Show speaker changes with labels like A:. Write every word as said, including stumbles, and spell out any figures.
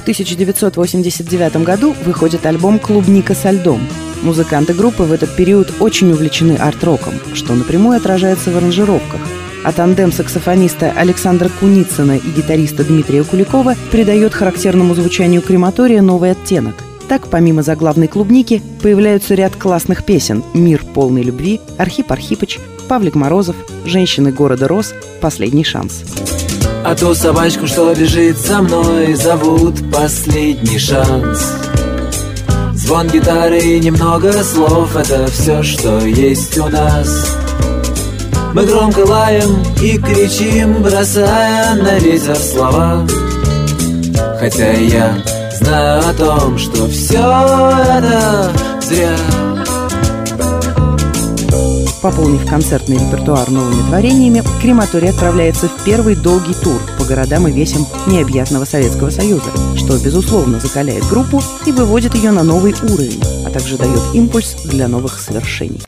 A: В тысяча девятьсот восемьдесят девятом году выходит альбом «Клубника со льдом». Музыканты группы в этот период очень увлечены арт-роком, что напрямую отражается в аранжировках. А тандем саксофониста Александра Куницына и гитариста Дмитрия Куликова придает характерному звучанию крематория новый оттенок. Так, помимо заглавной «Клубники», появляются ряд классных песен: «Мир полный любви», «Архип Архипыч», «Павлик Морозов», «Женщины города Роз», «Последний шанс».
B: А ту собачку, что бежит за мной, зовут «Последний шанс». Звон гитары и немного слов — это все, что есть у нас. Мы громко лаем и кричим, бросая на ветер слова. Хотя я знаю о том, что все это зря.
A: Пополнив концертный репертуар новыми творениями, крематорий отправляется в первый долгий тур по городам и весям необъятного Советского Союза, что, безусловно, закаляет группу и выводит ее на новый уровень, а также дает импульс для новых свершений.